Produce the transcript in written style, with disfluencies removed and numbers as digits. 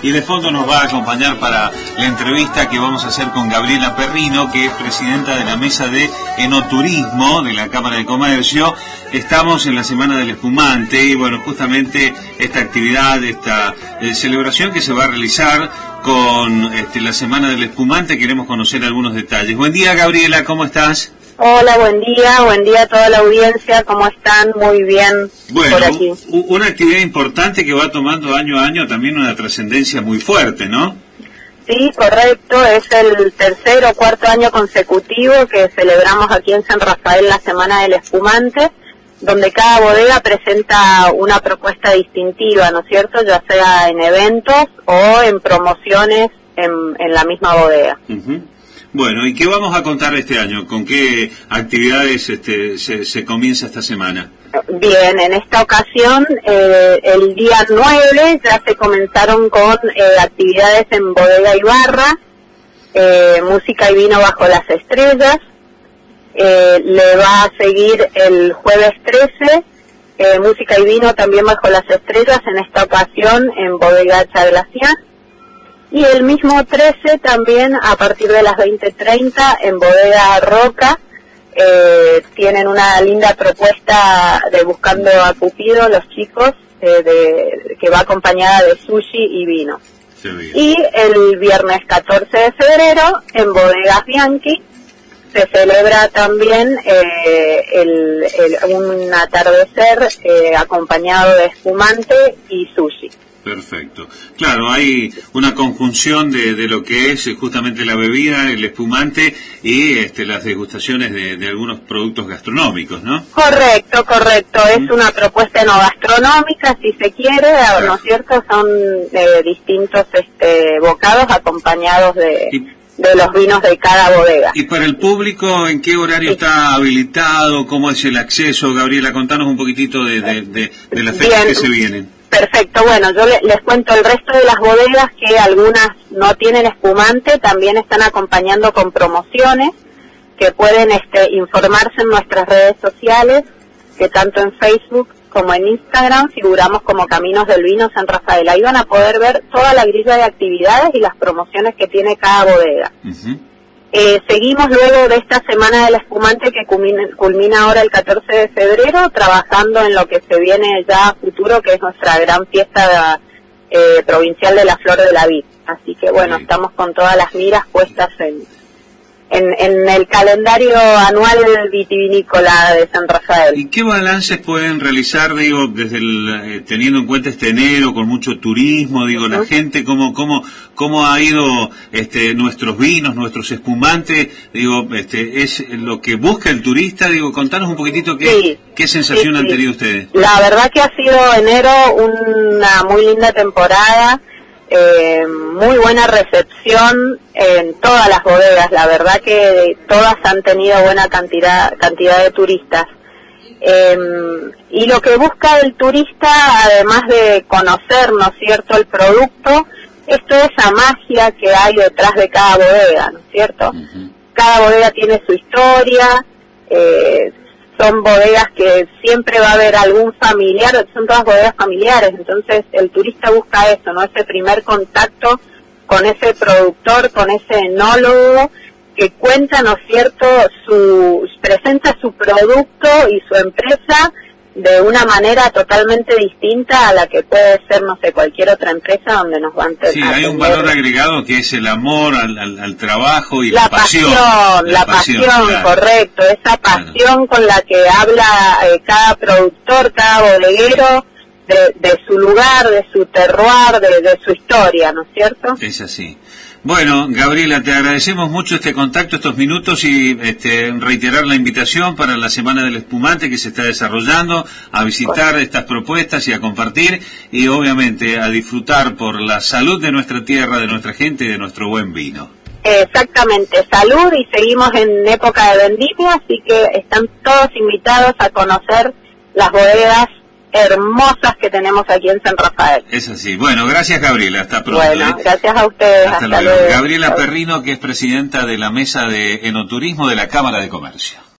y de fondo nos va a acompañar para la entrevista que vamos a hacer con Gabriela Perrino, que es presidenta de la mesa de enoturismo de la Cámara de Comercio. Estamos en la Semana del Espumante y bueno, justamente esta actividad, esta celebración que se va a realizar con la Semana del Espumante, queremos conocer algunos detalles. Buen día, Gabriela, ¿cómo estás? Hola, buen día a toda la audiencia, ¿cómo están? Muy bien, bueno, por aquí. Una actividad importante que va tomando año a año también una trascendencia muy fuerte, ¿no? Sí, correcto, es el tercer o cuarto año consecutivo que celebramos aquí en San Rafael la Semana del Espumante, donde cada bodega presenta una propuesta distintiva, ¿no es cierto?, ya sea en eventos o en promociones en la misma bodega. Uh-huh. Bueno, ¿y qué vamos a contar este año? ¿Con qué actividades se comienza esta semana? Bien, en esta ocasión, el día 9 ya se comenzaron con actividades en Bodega y Barra, música y vino bajo las estrellas. Le va a seguir el jueves 13, música y vino también bajo las estrellas, en esta ocasión en Bodega Chaglacián. Y el mismo 13 también a partir de las 20:30 en Bodega Roca. Tienen una linda propuesta de Buscando a Cupido, los chicos, que va acompañada de sushi y vino. Sí, y el viernes 14 de febrero en Bodegas Bianchi se celebra también un atardecer acompañado de espumante y sushi. Perfecto. Claro, hay una conjunción de lo que es justamente la bebida, el espumante y las degustaciones de algunos productos gastronómicos, ¿no? Correcto. Es una propuesta enogastronómica, si se quiere, ¿no es cierto? Son distintos bocados acompañados de los vinos de cada bodega. ¿Y para el público en qué horario está habilitado? ¿Cómo es el acceso? Gabriela, contanos un poquitito de las fechas que se vienen. Perfecto, bueno, yo les cuento el resto de las bodegas que algunas no tienen espumante, también están acompañando con promociones, que pueden informarse en nuestras redes sociales, que tanto en Facebook como en Instagram figuramos como Caminos del Vino San Rafael. Ahí van a poder ver toda la grilla de actividades y las promociones que tiene cada bodega. Uh-huh. Seguimos luego de esta Semana del Espumante que culmina ahora el 14 de febrero, trabajando en lo que se viene ya a futuro, que es nuestra gran fiesta provincial de la Flor de la Vid. Así que bueno, estamos con todas las miras puestas en el calendario anual vitivinícola de San Rafael. ¿Y qué balances pueden realizar, digo, desde teniendo en cuenta este enero con mucho turismo, digo, la gente, cómo ha ido nuestros vinos, nuestros espumantes, digo, es lo que busca el turista, digo, contanos un poquitito qué sensación han tenido ustedes? La verdad que ha sido enero una muy linda temporada. Muy buena recepción en todas las bodegas, la verdad que todas han tenido buena cantidad de turistas. Y lo que busca el turista, además de conocer, ¿no es cierto?, el producto, es toda esa magia que hay detrás de cada bodega, ¿no es cierto? Uh-huh. Cada bodega tiene su historia, son bodegas que siempre va a haber algún familiar, son todas bodegas familiares, entonces el turista busca eso, ¿no? Ese primer contacto con ese productor, con ese enólogo que cuenta, ¿no es cierto?, presenta su producto y su empresa de una manera totalmente distinta a la que puede ser, no sé, cualquier otra empresa donde nos van a Sí, hay un valor agregado que es el amor al trabajo y la pasión. La pasión, claro. Correcto, esa pasión con la que habla cada productor, cada bodeguero de su lugar, de su terroir, de su historia, ¿no es cierto? Es así. Bueno, Gabriela, te agradecemos mucho este contacto, estos minutos y reiterar la invitación para la Semana del Espumante que se está desarrollando, a visitar estas propuestas y a compartir y obviamente a disfrutar por la salud de nuestra tierra, de nuestra gente y de nuestro buen vino. Exactamente, salud, y seguimos en época de vendimia, así que están todos invitados a conocer las bodegas hermosas que tenemos aquí en San Rafael. Es así. Bueno, gracias, Gabriela. Hasta pronto. Bueno, gracias a ustedes. Hasta luego. Gabriela Perrino, que es presidenta de la mesa de enoturismo de la Cámara de Comercio.